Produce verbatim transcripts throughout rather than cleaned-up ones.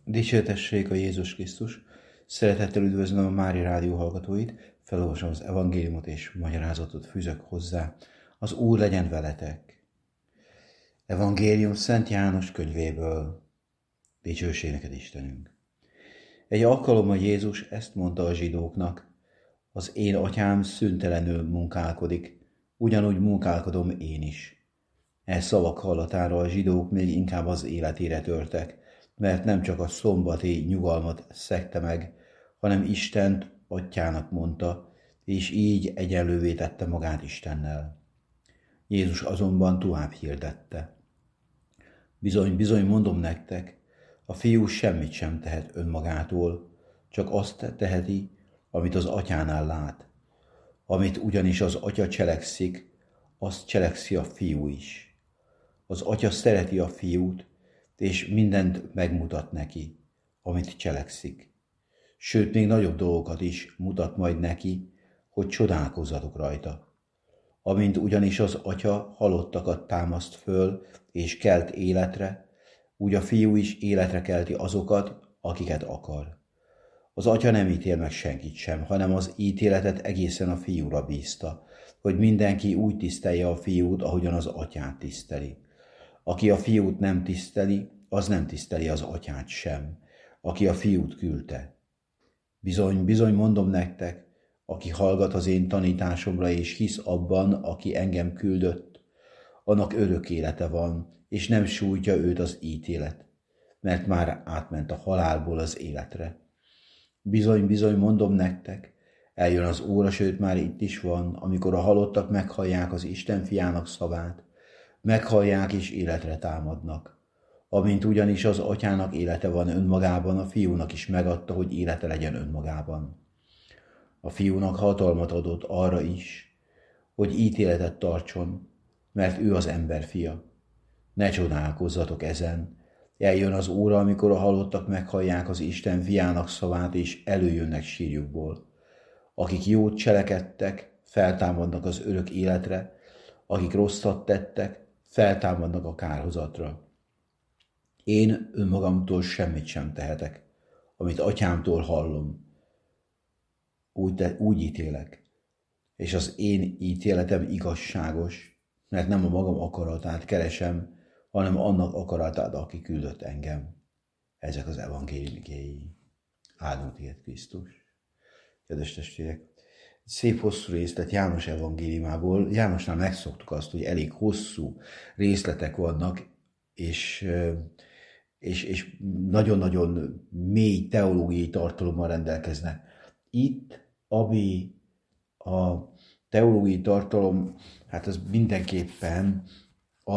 Dicsértessék a Jézus Krisztus! Szeretettel üdvözlöm a Mária Rádió hallgatóit, felolvasom az evangéliumot és magyarázatot fűzök hozzá. Az Úr legyen veletek! Evangélium Szent János könyvéből. Dicsőség neked, Istenünk! Egy alkalommal Jézus ezt mondta a zsidóknak: az én atyám szüntelenül munkálkodik, ugyanúgy munkálkodom én is. E szavak hallatára a zsidók még inkább az életére törtek, mert nem csak a szombati nyugalmat szegte meg, hanem Istent atyának mondta, és így egyenlővé tette magát Istennel. Jézus azonban tovább hirdette: Bizony, bizony mondom nektek, a fiú semmit sem tehet önmagától, csak azt teheti, amit az atyánál lát. Amit ugyanis az atya cselekszik, azt cselekszi a fiú is. Az atya szereti a fiút, és mindent megmutat neki, amit cselekszik. Sőt, még nagyobb dolgokat is mutat majd neki, hogy csodálkozzatok rajta. Amint ugyanis az atya halottakat támaszt föl, és kelt életre, úgy a fiú is életre kelti azokat, akiket akar. Az atya nem ítél meg senkit sem, hanem az ítéletet egészen a fiúra bízta, hogy mindenki úgy tisztelje a fiút, ahogyan az atyát tiszteli. Aki a fiút nem tiszteli, az nem tiszteli az atyát sem, aki a fiút küldte. Bizony, bizony mondom nektek, aki hallgat az én tanításomra és hisz abban, aki engem küldött, annak örök élete van, és nem sújtja őt az ítélet, mert már átment a halálból az életre. Bizony, bizony mondom nektek, eljön az óra, sőt már itt is van, amikor a halottak meghallják az Isten fiának szavát, meghallják és életre támadnak. Amint ugyanis az atyának élete van önmagában, a fiúnak is megadta, hogy élete legyen önmagában. A fiúnak hatalmat adott arra is, hogy ítéletet tartson, mert ő az ember fia. Ne csodálkozzatok ezen, eljön az óra, amikor a halottak meghallják az Isten fiának szavát, és előjönnek sírjukból. Akik jót cselekedtek, feltámadnak az örök életre, akik rosszat tettek, feltámadnak a kárhozatra. Én önmagamtól semmit sem tehetek, amit atyámtól hallom. Úgy, te, úgy ítélek, és az én ítéletem igazságos, mert nem a magam akaratát keresem, hanem annak akaratát, aki küldött engem. Ezek az evangélium igéi. Áldott élet Krisztus. Kedves testvérek, szép hosszú részlet János evangéliumából. Jánosnál megszoktuk azt, hogy elég hosszú részletek vannak, és, és, és nagyon-nagyon mély teológiai tartalommal rendelkeznek. Itt, ami a teológiai tartalom, hát az mindenképpen a,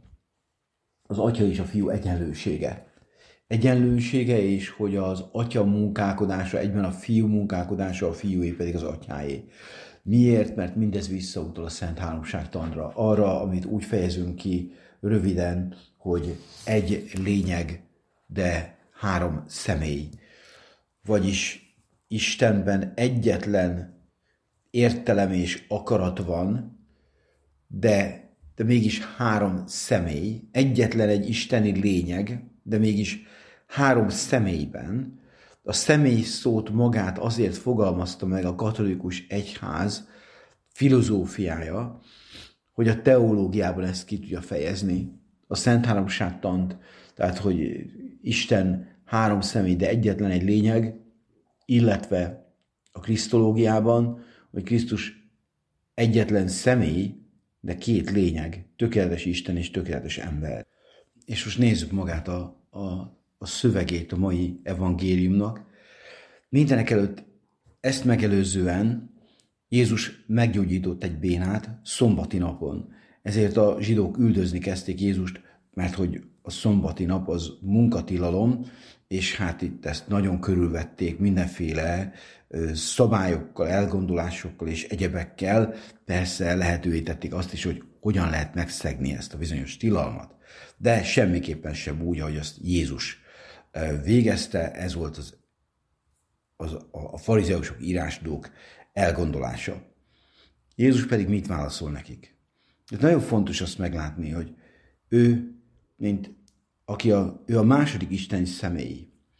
az atya és a fiú egyenlősége. Egyenlősége, és hogy az atya munkálkodása egyben a fiú munkálkodása, a fiúé pedig az atyáé. Miért? Mert mindez visszautal a Szent Háromságtanra, arra, amit úgy fejezünk ki röviden, hogy egy lényeg, de három személy. Vagyis Istenben egyetlen értelem és akarat van, de, de mégis három személy, egyetlen egy isteni lényeg, de mégis három személyben. A személy szót magát azért fogalmazta meg a katolikus egyház filozófiája, hogy a teológiában ezt ki tudja fejezni. A Szent Háromságtant, tehát hogy Isten három személy, de egyetlen egy lényeg, illetve a krisztológiában, hogy Krisztus egyetlen személy, de két lényeg, tökéletes Isten és tökéletes ember. És most nézzük magát a, a, a szövegét a mai evangéliumnak. Mindenek előtt ezt megelőzően Jézus meggyógyított egy bénát szombati napon. Ezért a zsidók üldözni kezdték Jézust, mert hogy a szombati nap az munkatilalom, és hát itt ezt nagyon körülvették mindenféle szabályokkal, elgondolásokkal és egyebekkel. Persze lehetővé tették azt is, hogy hogyan lehet megszegni ezt a bizonyos tilalmat. De semmiképpen sem úgy, ahogy azt Jézus végezte, ez volt az, az, a farizeusok, írásdók elgondolása. Jézus pedig mit válaszol nekik? Ez nagyon fontos azt meglátni, hogy ő, mint aki a, ő a második isteni személy,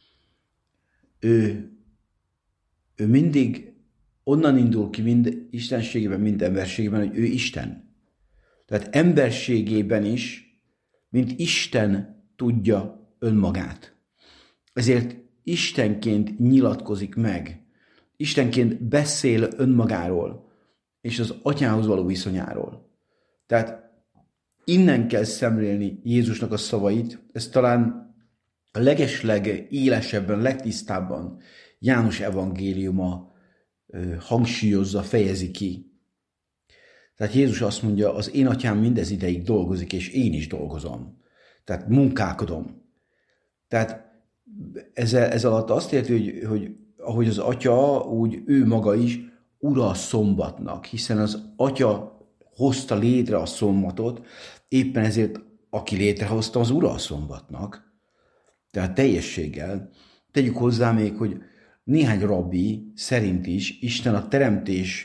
ő, ő mindig onnan indul ki mind istenségében, mind emberségében, hogy ő Isten. Tehát emberségében is, mint Isten tudja önmagát. Ezért Istenként nyilatkozik meg. Istenként beszél önmagáról, és az atyához való viszonyáról. Tehát innen kell szemlélni Jézusnak a szavait. Ez talán a legesleg élesebben, legtisztábban János evangéliuma hangsúlyozza, fejezi ki. Tehát Jézus azt mondja, az én atyám mindez ideig dolgozik, és én is dolgozom. Tehát munkálkodom. Tehát ez, ez alatt azt érti, hogy, hogy ahogy az atya, úgy ő maga is ura a szombatnak, hiszen az atya hozta létre a szombatot, éppen ezért aki létrehozta, az ura a szombatnak. Tehát teljességgel. Tegyük hozzá még, hogy néhány rabbi szerint is Isten a teremtés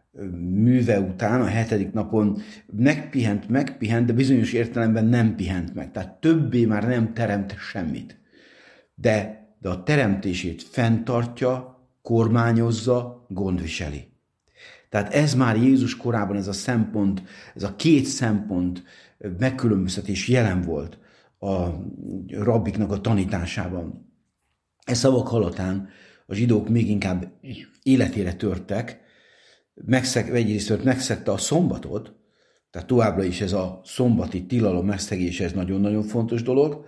műve után, a hetedik napon megpihent, megpihent, de bizonyos értelemben nem pihent meg. Tehát többé már nem teremt semmit. De, de a teremtését fenntartja, kormányozza, gondviseli. Tehát ez már Jézus korában ez a szempont, ez a két szempont megkülönböztetés jelen volt a rabbiknak a tanításában. E szavak hallatán a zsidók még inkább életére törtek, megszeg, egyrészt megszegte a szombatot, tehát továbbra is ez a szombati tilalom megszegése, ez nagyon-nagyon fontos dolog.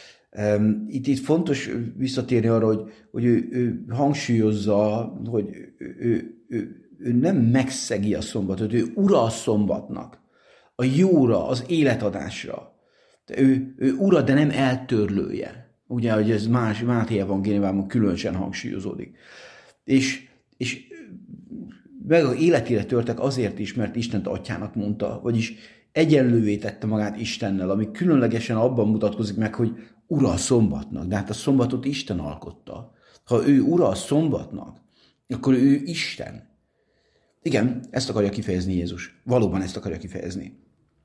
Itt, itt fontos visszatérni arra, hogy, hogy ő, ő hangsúlyozza, hogy ő, ő, ő, ő nem megszegi a szombatot, ő ura a szombatnak, a jóra, az életadásra. Ő, ő ura, de nem eltörlője. Ugye, hogy ez más, Máté evangéliumában különösen hangsúlyozódik. És, és meg az életére törtek azért is, mert Istent atyának mondta, vagyis egyenlővé tette magát Istennel, ami különlegesen abban mutatkozik meg, hogy ura a szombatnak. De hát a szombatot Isten alkotta. Ha ő ura a szombatnak, akkor ő Isten. Igen, ezt akarja kifejezni Jézus. Valóban ezt akarja kifejezni.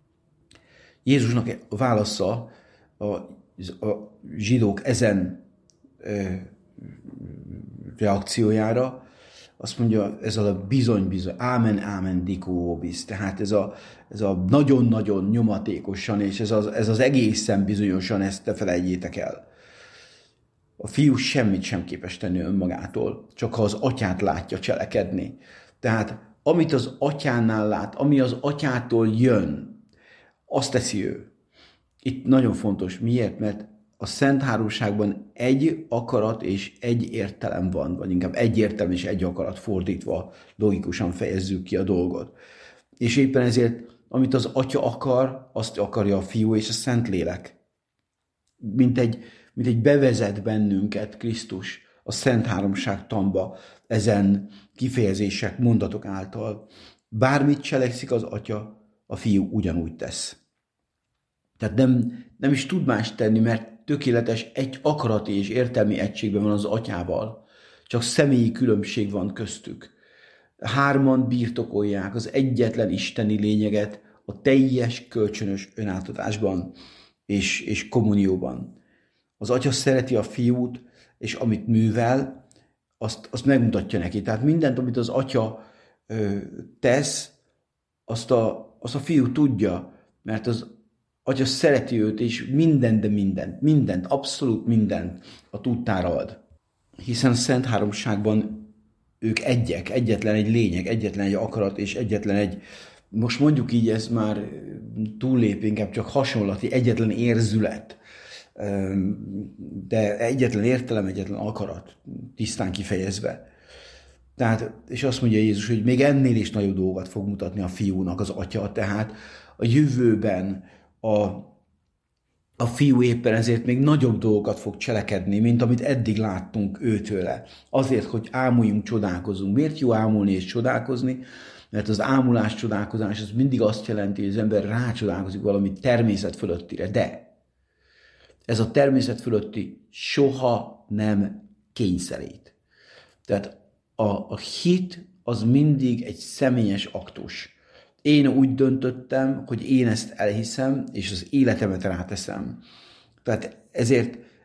Jézusnak a válasza a, a zsidók ezen e, reakciójára azt mondja, ez a bizony-bizony, ámen, ámen, dikó obis, tehát ez a, ez a nagyon-nagyon nyomatékosan, és ez az, ez az egészen bizonyosan, ezt te felejtjétek el. A fiú semmit sem képes tenni önmagától, csak ha az atyát látja cselekedni. Tehát amit az atyánál lát, ami az atyától jön, azt teszi ő. Itt nagyon fontos. Miért? Mert a Szent Háromságban egy akarat és egy értelem van, vagy inkább egy értelem és egy akarat fordítva, logikusan fejezzük ki a dolgot. És éppen ezért, amit az Atya akar, azt akarja a Fiú és a Szentlélek. Mint egy, mint egy bevezet bennünket Krisztus a Szent Háromság tanba ezen kifejezések, mondatok által. Bármit cselekszik az Atya, a Fiú ugyanúgy tesz. Tehát nem, nem is tud más tenni, mert tökéletes egy akarati és értelmi egységben van az Atyával. Csak személyi különbség van köztük. Hárman birtokolják az egyetlen isteni lényeget a teljes kölcsönös önátadásban és, és kommunióban. Az Atya szereti a Fiút, és amit művel, azt, azt megmutatja neki. Tehát mindent, amit az Atya ö, tesz, azt a, azt a Fiú tudja, mert az Atya szereti őt, és mindent, de mindent, mindent, abszolút mindent a tudtára ad. Hiszen a Szent Háromságban ők egyek, egyetlen egy lényeg, egyetlen egy akarat, és egyetlen egy, most mondjuk így, ez már túllép, inkább csak hasonlati, egyetlen érzület, de egyetlen értelem, egyetlen akarat, tisztán kifejezve. Tehát, és azt mondja Jézus, hogy még ennél is nagyobb dolgokat fog mutatni a Fiúnak az Atya, tehát a jövőben a, a Fiú éppen ezért még nagyobb dolgokat fog cselekedni, mint amit eddig láttunk őtőle. Azért, hogy ámuljunk, csodálkozunk. Miért jó ámulni és csodálkozni? Mert az ámulás, csodálkozás az mindig azt jelenti, hogy az ember rácsodálkozik valami természet fölöttire. De ez a természet fölötti soha nem kényszerít. Tehát a, a hit az mindig egy személyes aktus. Én úgy döntöttem, hogy én ezt elhiszem, és az életemet ráteszem. Tehát ezért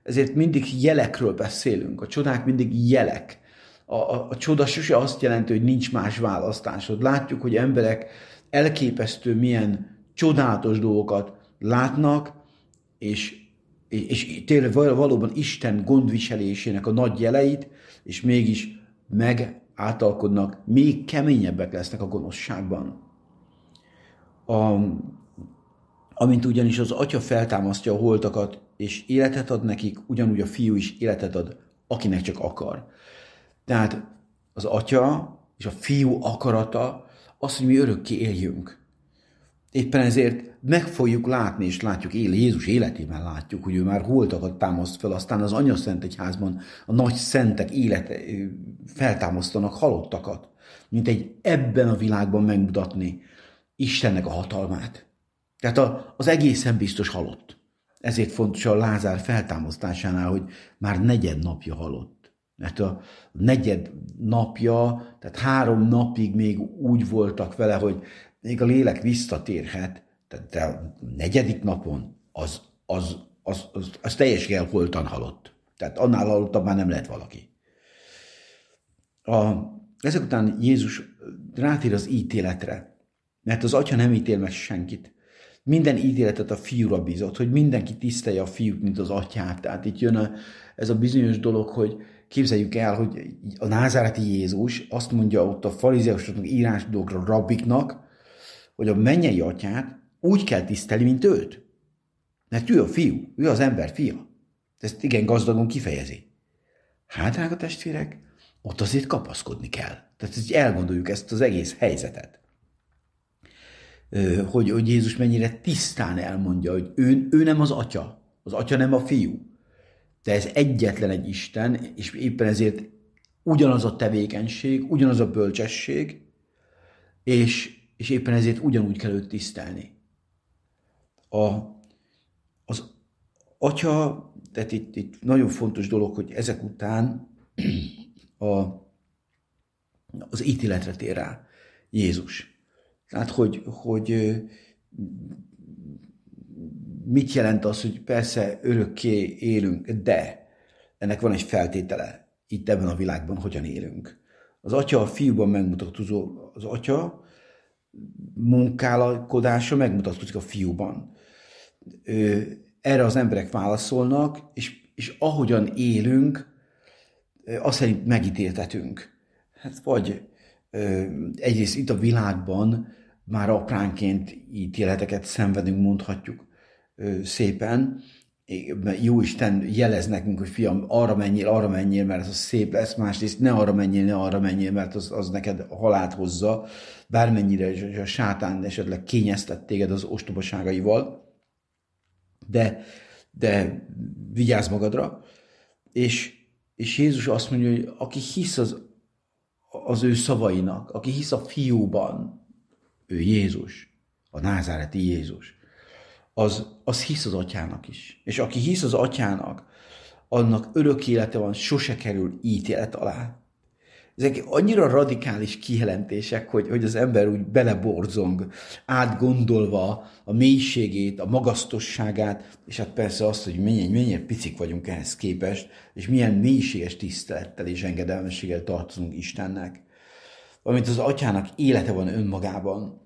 ezért mindig jelekről beszélünk. A csodák mindig jelek. A, a, a csoda sose azt jelenti, hogy nincs más választásod. Látjuk, hogy emberek elképesztő milyen csodálatos dolgokat látnak, és, és, és tényleg valóban Isten gondviselésének a nagy jeleit, és mégis megáltalkodnak, még keményebbek lesznek a gonoszságban. A, amint ugyanis az Atya feltámasztja a holtakat, és életet ad nekik, ugyanúgy a Fiú is életet ad, akinek csak akar. Tehát az Atya és a Fiú akarata az, hogy mi örökké éljünk. Éppen ezért meg fogjuk látni, és látjuk, él, Jézus életében látjuk, hogy ő már holtakat támaszt fel, aztán az Anyaszentegyházban a nagy szentek élete, feltámasztanak halottakat, mint egy ebben a világban megmutatni Istennek a hatalmát. Tehát az egészen biztos halott. Ezért fontos a Lázár feltámasztásánál, hogy már negyed napja halott. Mert a negyed napja, tehát három napig még úgy voltak vele, hogy még a lélek visszatérhet, de a negyedik napon az, az, az, az, az teljesen elholtan halott. Tehát annál halottabb már nem lehet valaki. A, ezek után Jézus rátér az ítéletre, mert az Atya nem ítél meg senkit. Minden ítéletet a Fiúra bízott, hogy mindenki tisztelje a Fiút, mint az Atyát. Tehát itt jön a, ez a bizonyos dolog, hogy képzeljük el, hogy a názáreti Jézus azt mondja ott a farizeusoknak, írástudókra, rabbiknak, hogy a mennyei Atyát úgy kell tisztelni, mint őt. Mert ő a Fiú, ő az ember fia. Ezt igen gazdagon kifejezi. Hát, drága testvérek, ott azért kapaszkodni kell. Tehát így elgondoljuk ezt az egész helyzetet. Hogy, hogy Jézus mennyire tisztán elmondja, hogy ő, ő nem az Atya, az Atya nem a Fiú. De ez egyetlen egy Isten, és éppen ezért ugyanaz a tevékenység, ugyanaz a bölcsesség, és, és éppen ezért ugyanúgy kell őt tisztelni. A, az Atya, tehát itt, itt nagyon fontos dolog, hogy ezek után a, az ítéletre tér rá Jézus. Tehát, hogy, hogy mit jelent az, hogy persze örökké élünk, de ennek van egy feltétele itt ebben a világban, hogyan élünk. Az Atya a Fiúban megmutatkozó, az Atya munkálkodása megmutatkozik a Fiúban. Erre az emberek válaszolnak, és, és ahogyan élünk, azt szerint megítéltetünk. Hát vagy egyrészt itt a világban már apránként ítéleteket szenvedünk, mondhatjuk szépen. Jóisten jelez nekünk, hogy fiam, arra menjél, arra menjél, mert az szép lesz, másrészt ne arra menjél, ne arra menjél, mert az, az neked halált hozza, bármennyire a sátán esetleg kényeztet téged az ostobaságaival, de, de vigyázz magadra. És, és Jézus azt mondja, hogy aki hisz az, az ő szavainak, aki hisz a Fiúban, ő Jézus, a názáreti Jézus, az, az hisz az Atyának is. És aki hisz az Atyának, annak örök élete van, sose kerül ítélet alá. Ezek annyira radikális kijelentések, hogy, hogy az ember úgy beleborzong, átgondolva a mélységét, a magasztosságát, és hát persze azt, hogy mennyire, mennyire picik vagyunk ehhez képest, és milyen mélységes tisztelettel és engedelmességgel tartozunk Istennek. Valamint az Atyának élete van önmagában,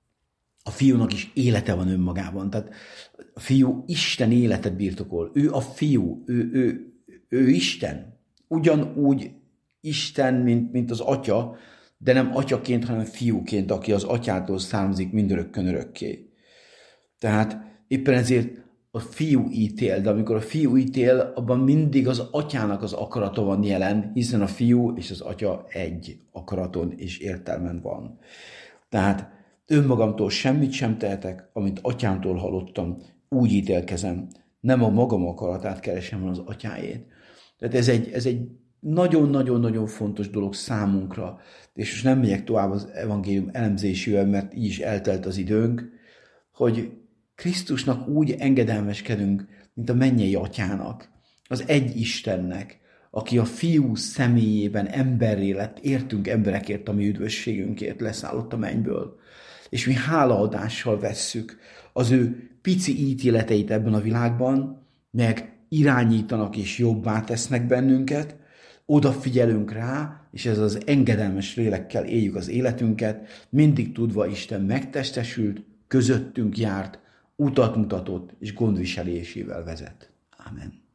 a Fiúnak is élete van önmagában. Tehát a Fiú Isten életet birtokol. Ő a Fiú, ő, ő, ő Isten. Ugyanúgy Isten, mint, mint az Atya, de nem atyaként, hanem fiúként, aki az Atyától származik mindörökkön örökké. Tehát éppen ezért a Fiú ítél, de amikor a Fiú ítél, abban mindig az Atyának az akarata van jelen, hiszen a Fiú és az Atya egy akaraton és értelmen van. Tehát önmagamtól semmit sem tehetek, amint Atyámtól hallottam, úgy ítélkezem. Nem a magam akaratát keresem, hanem az Atyáét. Tehát ez egy, ez egy nagyon-nagyon-nagyon fontos dolog számunkra, és most nem megyek tovább az evangélium elemzésével, mert így is eltelt az időnk, hogy Krisztusnak úgy engedelmeskedünk, mint a mennyei Atyának, az egy Istennek, aki a Fiú személyében emberré lett, értünk emberekért, a mi üdvösségünkért leszállott a mennyből. És mi hálaadással vesszük az ő pici ítéleteit ebben a világban, meg irányítanak és jobbá tesznek bennünket, odafigyelünk rá, és ez az engedelmes lélekkel éljük az életünket, mindig tudva Isten megtestesült, közöttünk járt, utat mutatott és gondviselésével vezet. Amen.